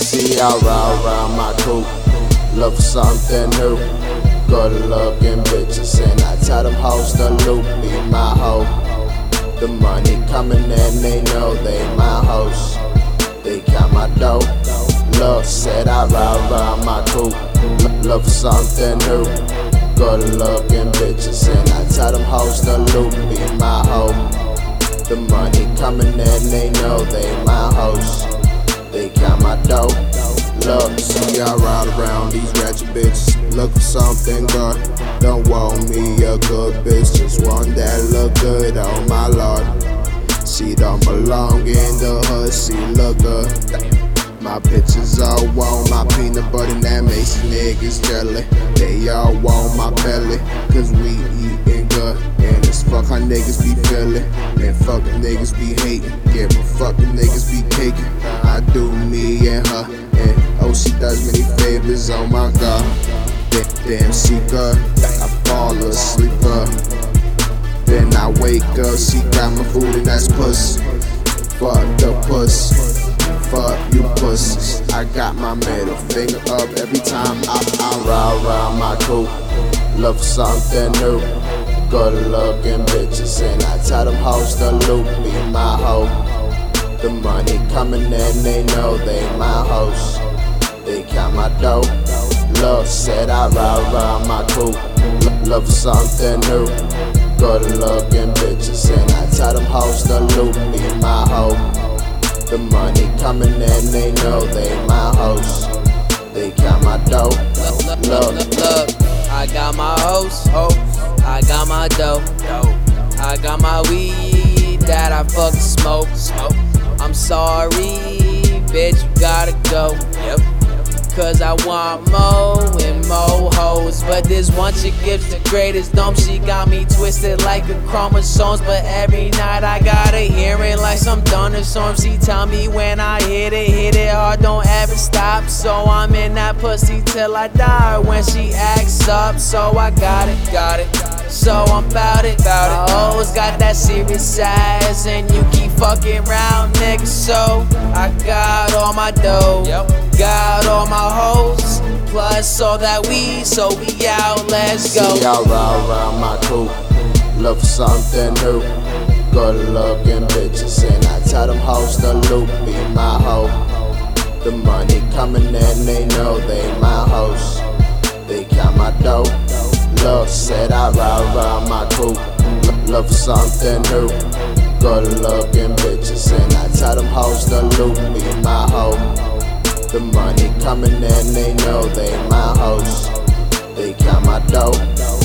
See, I ride around my coupe, look for something new. Good looking bitches, and I tell them hoes to loop, be my hoe. The money coming in, they know they my hoes. They count my dough. Look, said I ride around my coupe, look for something new. Good looking bitches, and I tell them hoes to loop, be my hoe. The money coming in, they know they my hoes. They count my dough. Look, see, I ride around these ratchet bitches, look for something good. Don't want me a good bitch, just one that look good, oh my lord. She don't belong in the hood, she look good. My bitches all want my peanut butter, and that makes these niggas jelly. They all want my belly, cause we eatin' good. And it's fuck how niggas be feelin', and fuck the niggas be hatin'. Give a fuck the niggas be caking. I do me and her, and oh, she does many favors, oh my god. Damn, she good, I fall asleep up. Then I wake up, she got my food and that's puss. Fuck the puss. Fuck you pussies. I got my middle finger up every time I ride around my coupe, look for something new. Good looking bitches, and I tell them hoes to loop, be my hoe. The money coming in, they know they my hoes. They count my dough. Look, said I ride around my coupe, look for something new. Good looking bitches, and I tell them hoes to loop, be my hoe. The money coming in, they know they my hoes. They count my dough. Look, I got my hoes, I got my dough, I got my weed that I fucking smoke. I'm sorry, bitch, you gotta go. Cause I want more and more hoes. But this one chick gives the greatest dump. She got me twisted like a chromosomes. But every night I gotta hear it like some thunderstorm. She tell me when I hit it hard, don't ever stop. So I'm in that pussy till I die. When she acts up, so I got it. So I'm bout it. My hoes got that serious ass, and you keep fucking round, niggas. So I got all my dough, got all my hoes, plus all that weed. So we out, let's go. See, I ride around my coupe, look for something new. Good looking bitches, and I tell them hoes to loop, be my hoe. The money coming in, they know they my hoes. They count my dough. Look, said I ride around my coupe, look for something new. Good looking bitches, and I tell them hoes to loop, be my hoe. The money coming in, they know they my hoes. They count my dough.